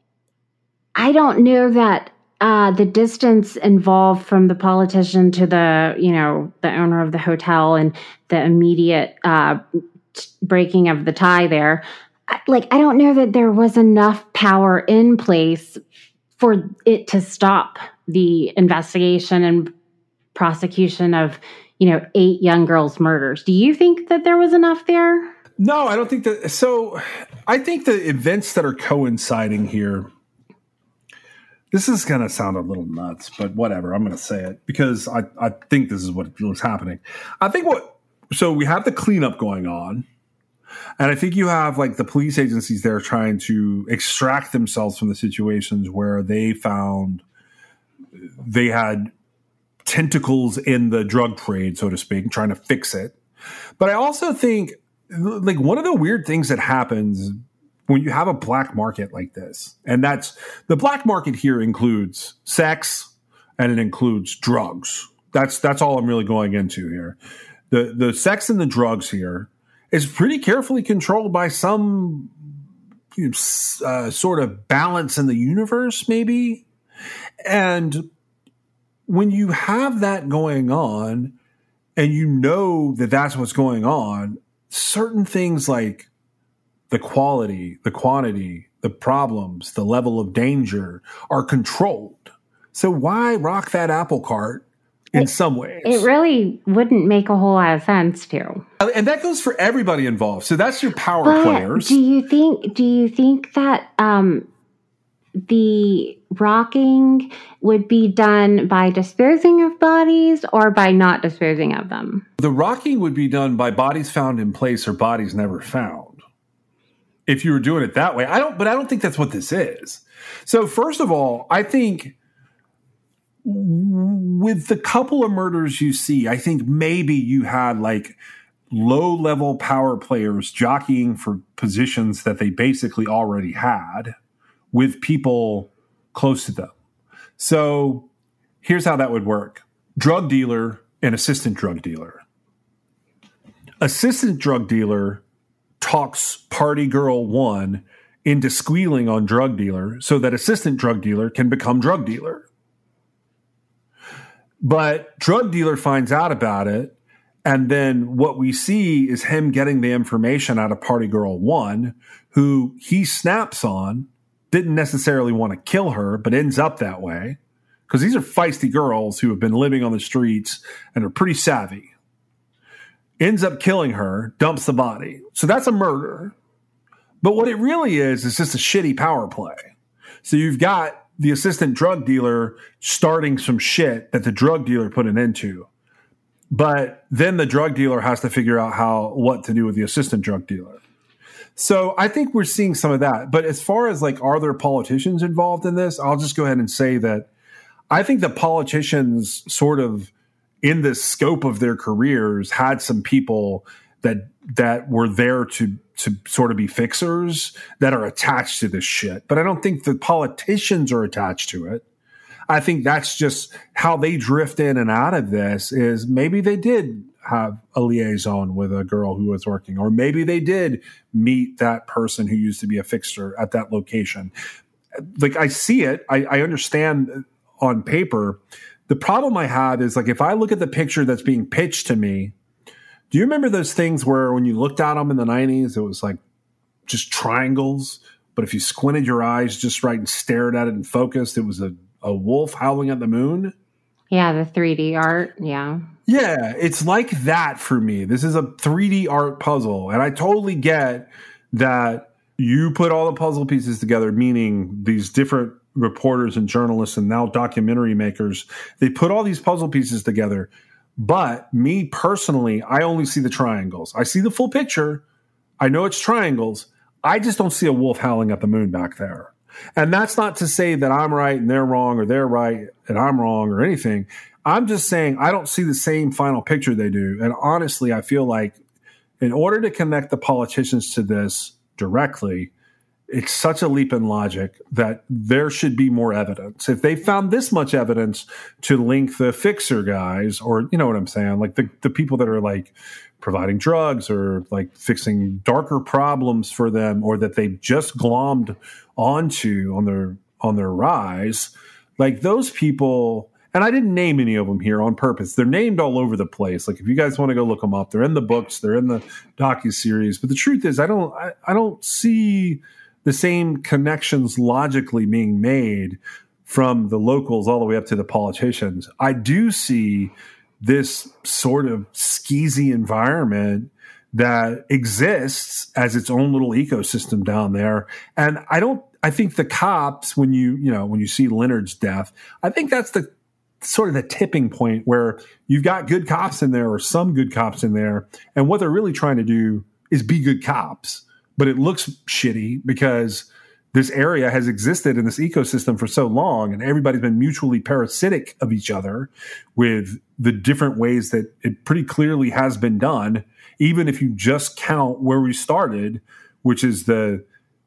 I don't know that the distance involved from the politician to the, you know, the owner of the hotel and the immediate breaking of the tie there, I don't know that there was enough power in place for it to stop the investigation and prosecution of, you know, 8 young girls' murders. Do you think that there was enough there? No, I don't think that. So I think the events that are coinciding here, this is going to sound a little nuts, but whatever. I'm going to say it because I think this is what was happening. So we have the cleanup going on. And I think you have, like, the police agencies there trying to extract themselves from the situations where they found they had tentacles in the drug trade, so to speak, trying to fix it. But I also think, like, one of the weird things that happens when you have a black market like this, and that's the black market here includes sex and it includes drugs. That's all I'm really going into here. The sex and the drugs here is pretty carefully controlled by some sort of balance in the universe, maybe. And when you have that going on and you know that that's what's going on, certain things like the quality, the quantity, the problems, the level of danger are controlled. So why rock that apple cart in some ways? It really wouldn't make a whole lot of sense to. And that goes for everybody involved. So that's your power players. Do you think that the rocking would be done by disposing of bodies or by not disposing of them? The rocking would be done by bodies found in place or bodies never found. if you were doing it that way. I don't think that's what this is. So first of all, I think with the couple of murders you see, I think maybe you had like low-level power players jockeying for positions that they basically already had with people close to them. So here's how that would work. Drug dealer and assistant drug dealer. Assistant drug dealer talks party girl 1 into squealing on drug dealer so that assistant drug dealer can become drug dealer. But drug dealer finds out about it, and then what we see is him getting the information out of party girl 1, who he snaps on, didn't necessarily want to kill her, but ends up that way. Because these are feisty girls who have been living on the streets and are pretty savvy. Ends up killing her, dumps the body. So that's a murder. But what it really is just a shitty power play. So you've got the assistant drug dealer starting some shit that the drug dealer put an end to. But then the drug dealer has to figure out what to do with the assistant drug dealer. So I think we're seeing some of that. But as far as like, are there politicians involved in this? I'll just go ahead and say that I think the politicians sort of in the scope of their careers had some people that were there to sort of be fixers that are attached to this shit. But I don't think the politicians are attached to it. I think that's just how they drift in and out of this is maybe they did have a liaison with a girl who was working, or maybe they did meet that person who used to be a fixer at that location. Like I see it. I understand on paper. The problem I have is like, if I look at the picture that's being pitched to me, do you remember those things where when you looked at them in the 90s, it was like just triangles, but if you squinted your eyes just right and stared at it and focused, it was a wolf howling at the moon? Yeah, the 3D art. Yeah. Yeah, it's like that for me. This is a 3D art puzzle. And I totally get that you put all the puzzle pieces together, meaning these different reporters and journalists and now documentary makers, they put all these puzzle pieces together. But me personally, I only see the triangles. I see the full picture. I know it's triangles. I just don't see a wolf howling at the moon back there. And that's not to say that I'm right and they're wrong, or they're right and I'm wrong, or anything. I'm just saying I don't see the same final picture they do. And honestly, I feel like in order to connect the politicians to this directly, it's such a leap in logic that there should be more evidence. If they found this much evidence to link the fixer guys, or you know what I'm saying, like the people that are like providing drugs or like fixing darker problems for them, or that they've just glommed onto on their rise, like those people. And I didn't name any of them here on purpose. They're named all over the place. Like if you guys want to go look them up, they're in the books, they're in the docuseries. But the truth is, I don't see the same connections logically being made from the locals all the way up to the politicians. I do see this sort of skeezy environment that exists as its own little ecosystem down there. And I think the cops, when you see Leonard's death, I think that's the sort of the tipping point where you've got good cops in there, or some good cops in there. And what they're really trying to do is be good cops. But it looks shitty because this area has existed in this ecosystem for so long, and everybody's been mutually parasitic of each other with the different ways that it pretty clearly has been done, even if you just count where we started, which is the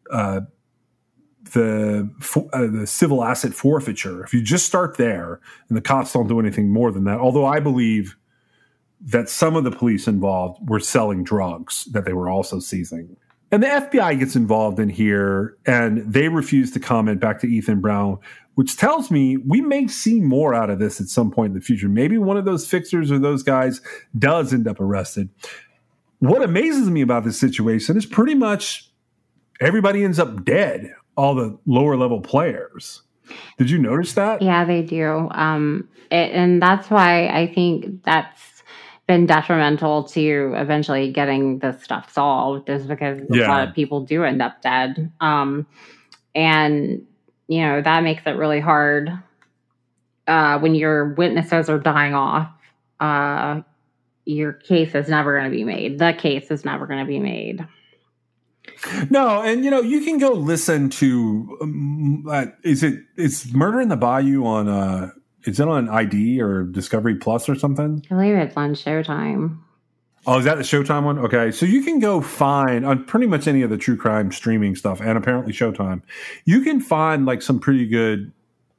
civil asset forfeiture. If you just start there, and the cops don't do anything more than that, although I believe that some of the police involved were selling drugs that they were also seizing. And the FBI gets involved in here, and they refuse to comment back to Ethan Brown, which tells me we may see more out of this at some point in the future. Maybe one of those fixers or those guys does end up arrested. What amazes me about this situation is pretty much everybody ends up dead, all the lower level players. Did you notice that? Yeah, they do. And that's why I think that's been detrimental to eventually getting this stuff solved, is because a lot of people do end up dead. And, that makes it really hard when your witnesses are dying off. Your case is never going to be made. The case is never going to be made. No, and you can go listen to it's Murder in the Bayou on is it on ID or Discovery Plus or something? I believe it's on Showtime. Oh, is that the Showtime one? Okay, so you can go find on pretty much any of the true crime streaming stuff, and apparently Showtime, you can find like some pretty good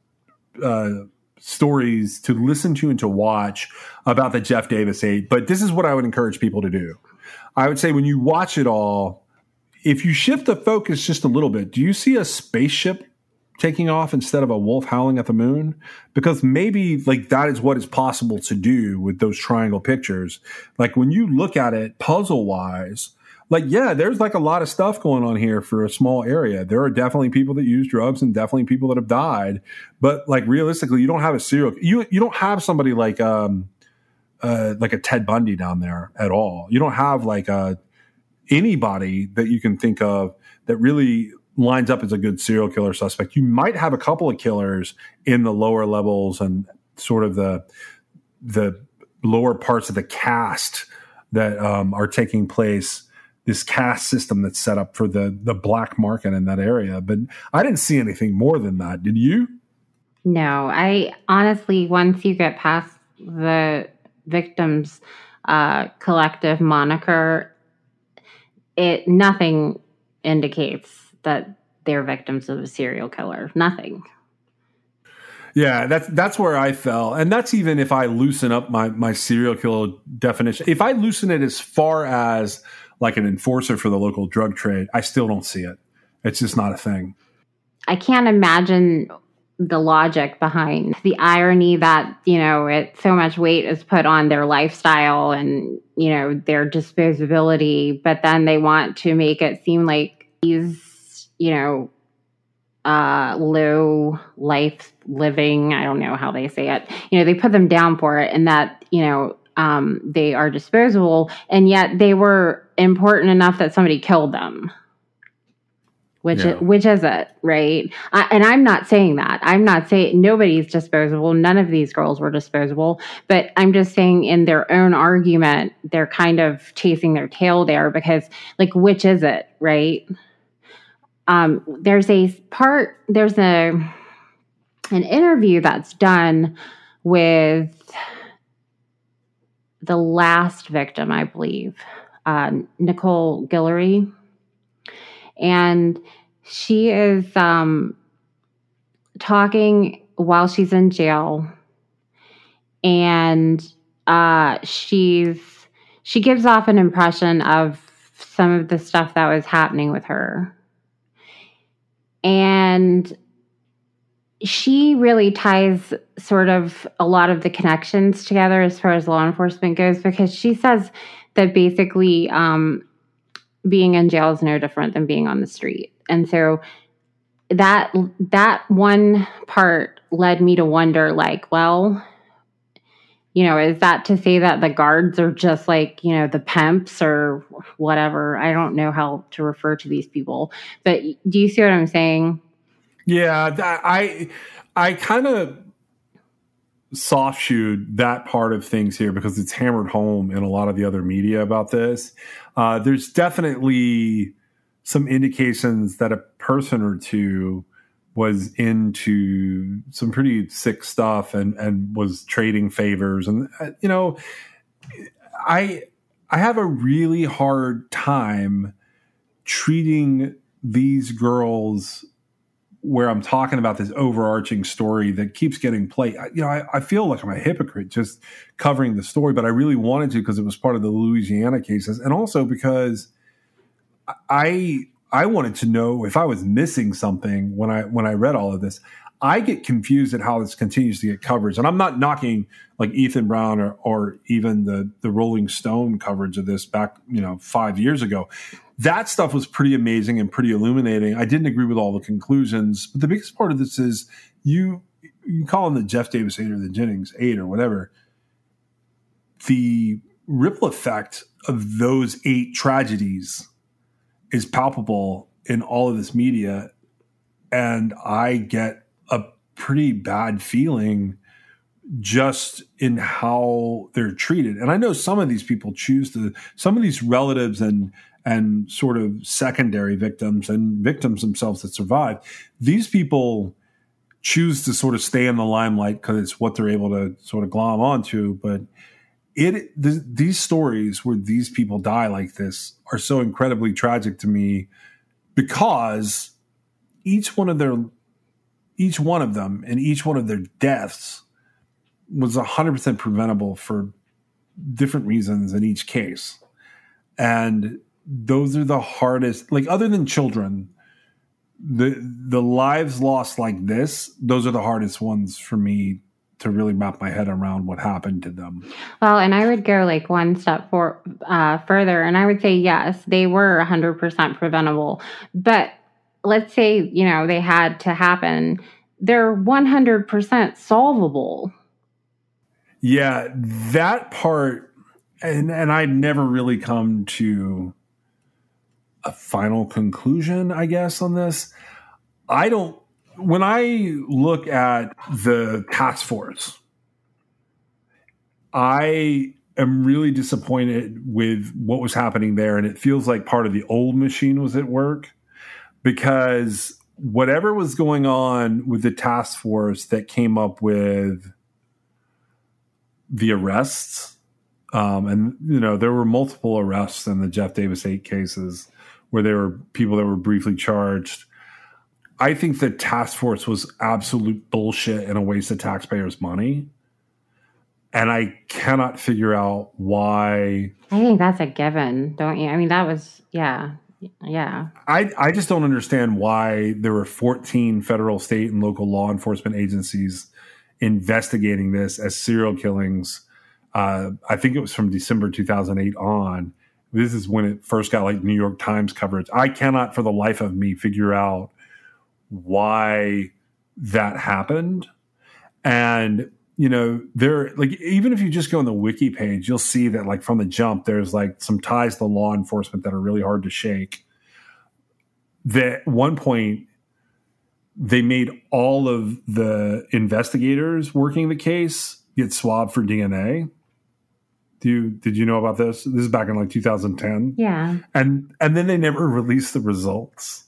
stories to listen to and to watch about the Jeff Davis 8. But this is what I would encourage people to do. I would say when you watch it all, if you shift the focus just a little bit, do you see a spaceship taking off instead of a wolf howling at the moon? Because maybe like that is what is possible to do with those triangle pictures. Like when you look at it puzzle wise, like, yeah, there's like a lot of stuff going on here for a small area. There are definitely people that use drugs and definitely people that have died. But like realistically, you don't have a serial. You don't have somebody like a Ted Bundy down there at all. You don't have like anybody that you can think of that really lines up as a good serial killer suspect. You might have a couple of killers in the lower levels and sort of the lower parts of the cast that are taking place, this caste system that's set up for the black market in that area. But I didn't see anything more than that. Did you? No, I honestly, once you get past the victims collective moniker, nothing indicates that they're victims of a serial killer. Nothing. Yeah, that's where I fell. And that's even if I loosen up my serial killer definition. If I loosen it as far as like an enforcer for the local drug trade, I still don't see it. It's just not a thing. I can't imagine the logic behind the irony that, so much weight is put on their lifestyle and, their disposability, but then they want to make it seem like these, low life living, I don't know how they say it, they put them down for it, and that, they are disposable, and yet they were important enough that somebody killed them. Which is it, right? And I'm not saying that. I'm not saying nobody's disposable. None of these girls were disposable. But I'm just saying in their own argument, they're kind of chasing their tail there because, like, which is it, right? There's an interview that's done with the last victim, I believe, Nicole Guillory. And she is talking while she's in jail, and she gives off an impression of some of the stuff that was happening with her. And she really ties sort of a lot of the connections together as far as law enforcement goes, because she says that basically being in jail is no different than being on the street. And so that one part led me to wonder, like, well, is that to say that the guards are just like, the pimps or whatever? I don't know how to refer to these people, but do you see what I'm saying? Yeah, I kind of soft shoed that part of things here because it's hammered home in a lot of the other media about this. There's definitely some indications that a person or two was into some pretty sick stuff and was trading favors. And, I have a really hard time treating these girls where I'm talking about this overarching story that keeps getting played. I feel like I'm a hypocrite just covering the story, but I really wanted to because it was part of the Louisiana cases. And also because I wanted to know if I was missing something when I read all of this. I get confused at how this continues to get coverage. And I'm not knocking like Ethan Brown or even the Rolling Stone coverage of this back, 5 years ago. That stuff was pretty amazing and pretty illuminating. I didn't agree with all the conclusions, but the biggest part of this is you call them the Jeff Davis 8 or the Jennings 8 or whatever. The ripple effect of those 8 tragedies is palpable in all of this media. And I get a pretty bad feeling just in how they're treated. And I know some of these people some of these relatives and sort of secondary victims and victims themselves that survive, these people choose to sort of stay in the limelight because it's what they're able to sort of glom onto. But these stories where these people die like this are so incredibly tragic to me, because each one of them and each one of their deaths was 100% preventable for different reasons in each case. And those are the hardest, like, other than children, the lives lost like this, those are the hardest ones for me to really wrap my head around what happened to them. Well, and I would go like one step further, and I would say, yes, they were 100% preventable. But let's say, they had to happen. They're 100% solvable. Yeah, that part, and I'd never really come to a final conclusion, I guess, on this. When I look at the task force, I am really disappointed with what was happening there. And it feels like part of the old machine was at work, because whatever was going on with the task force that came up with the arrests, and, there were multiple arrests in the Jeff Davis 8 cases where there were people that were briefly charged. I think the task force was absolute bullshit and a waste of taxpayers' money. And I cannot figure out why. I think that's a given, don't you? I mean, that was, yeah. I just don't understand why there were 14 federal, state, and local law enforcement agencies investigating this as serial killings. I think it was from December 2008 on. This is when it first got like New York Times coverage. I cannot for the life of me figure out why that happened. And, there, like, even if you just go on the wiki page, you'll see that, like, from the jump, there's like some ties to law enforcement that are really hard to shake. That at one point, they made all of the investigators working the case get swabbed for DNA. Did you know about this? This is back in like 2010. Yeah. And then they never released the results.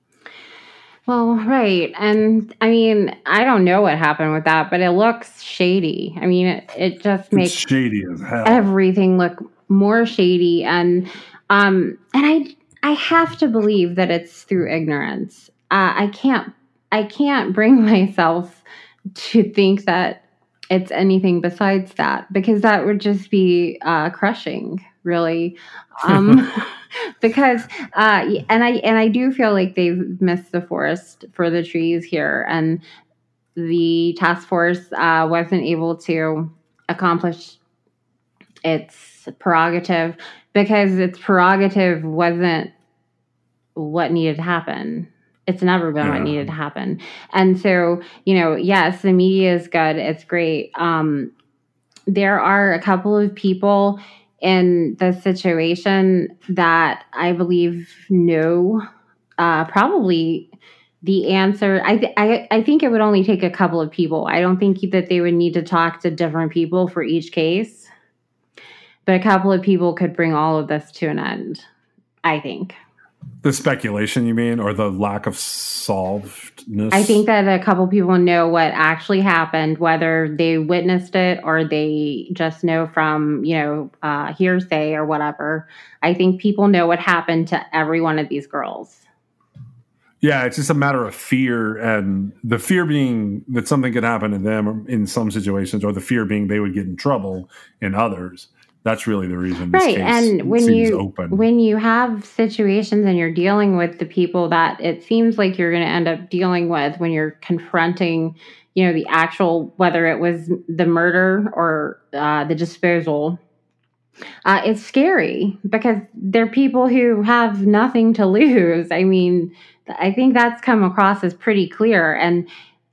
Well, right. And I mean, I don't know what happened with that, but it looks shady. I mean, it just makes shady as hell. Everything look more shady. And I have to believe that it's through ignorance. I can't bring myself to think that it's anything besides that, because that would just be crushing, really. Because I do feel like they've missed the forest for the trees here, and the task force wasn't able to accomplish its prerogative because its prerogative wasn't what needed to happen. It's never been what needed to happen. And so, yes, the media is good. It's great. There are a couple of people in the situation that I believe know probably the answer. I think it would only take a couple of people. I don't think that they would need to talk to different people for each case. But a couple of people could bring all of this to an end, I think. The speculation, you mean, or the lack of solvedness? I think that a couple people know what actually happened, whether they witnessed it or they just know from, hearsay or whatever. I think people know what happened to every one of these girls. Yeah, it's just a matter of fear, and the fear being that something could happen to them in some situations, or the fear being they would get in trouble in others. That's really the reason this case and when you have situations and you're dealing with the people that it seems like you're going to end up dealing with when you're confronting, the actual, whether it was the murder or the disposal, it's scary because they're people who have nothing to lose. I mean, I think that's come across as pretty clear. And,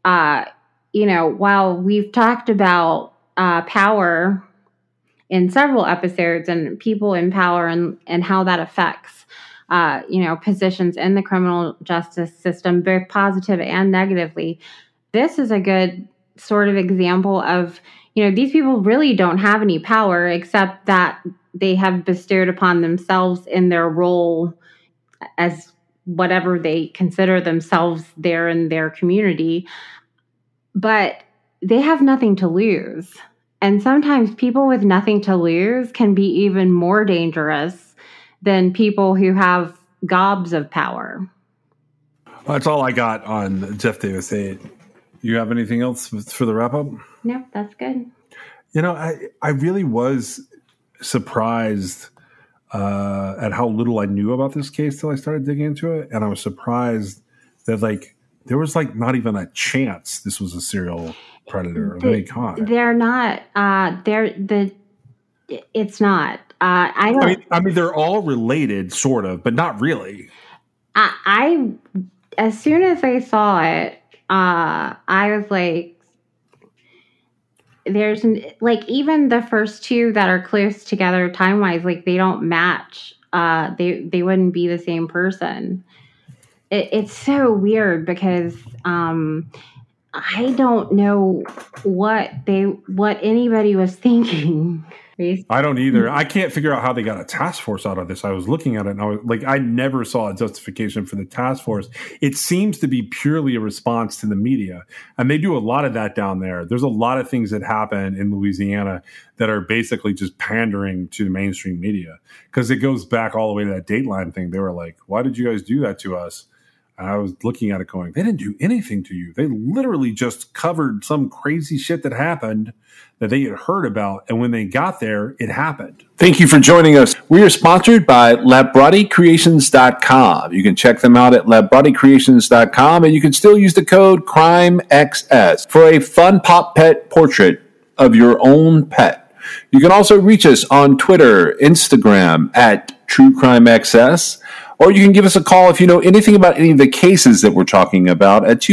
while we've talked about power in several episodes and people in power and how that affects, positions in the criminal justice system, both positive and negatively. This is a good sort of example of, these people really don't have any power except that they have bestowed upon themselves in their role as whatever they consider themselves there in their community. But they have nothing to lose. And sometimes people with nothing to lose can be even more dangerous than people who have gobs of power. Well, that's all I got on Jeff Davis 8. You have anything else for the wrap up? No, that's good. I really was surprised at how little I knew about this case till I started digging into it. And I was surprised that there was not even a chance this was a serial predator of any kind. They're not. It's not. I mean, they're all related, sort of, but not really. I as soon as I saw it, I was like, there's even the first two that are close together time wise, they don't match. They wouldn't be the same person. It's so weird because I don't know what anybody was thinking. I don't either. I can't figure out how they got a task force out of this. I was looking at it and I was I never saw a justification for the task force. It seems to be purely a response to the media. And they do a lot of that down there. There's a lot of things that happen in Louisiana that are basically just pandering to the mainstream media. Because it goes back all the way to that Dateline thing. They were like, why did you guys do that to us? And I was looking at it going, they didn't do anything to you. They literally just covered some crazy shit that happened that they had heard about. And when they got there, it happened. Thank you for joining us. We are sponsored by LabRottiCreations.com. You can check them out at LabRottiCreations.com, and you can still use the code CRIMEXS for a fun pop pet portrait of your own pet. You can also reach us on Twitter, Instagram at TrueCrimeXS, or you can give us a call if you know anything about any of the cases that we're talking about at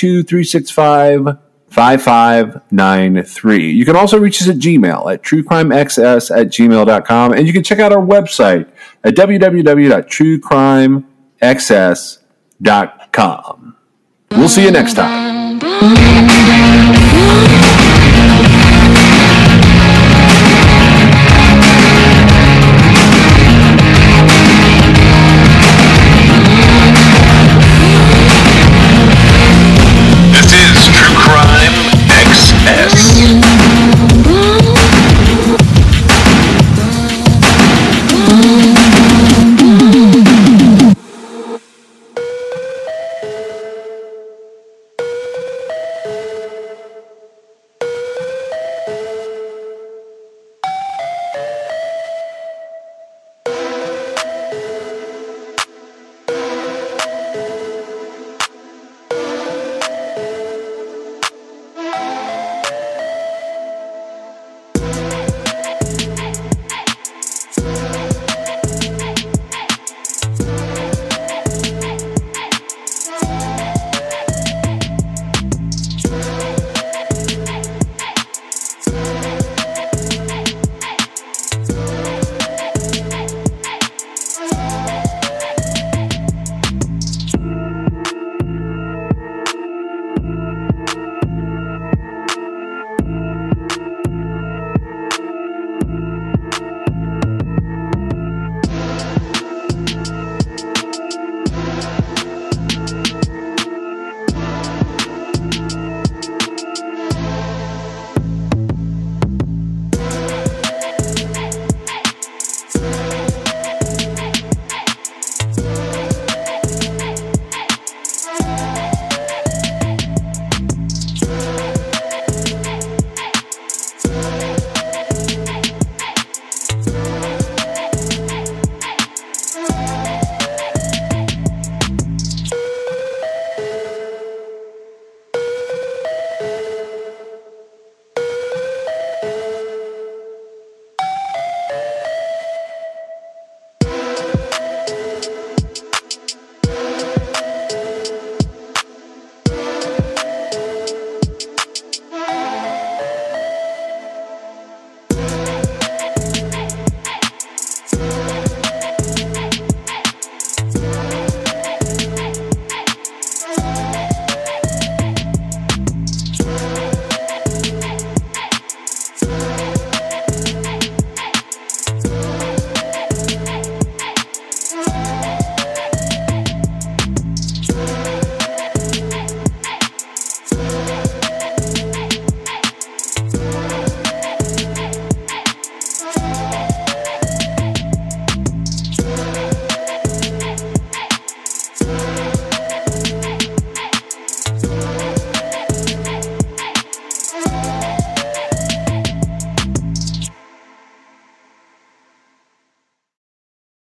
252-365-5593. You can also reach us at Gmail at truecrimexs@gmail.com, and you can check out our website at www.truecrimexs.com. We'll see you next time.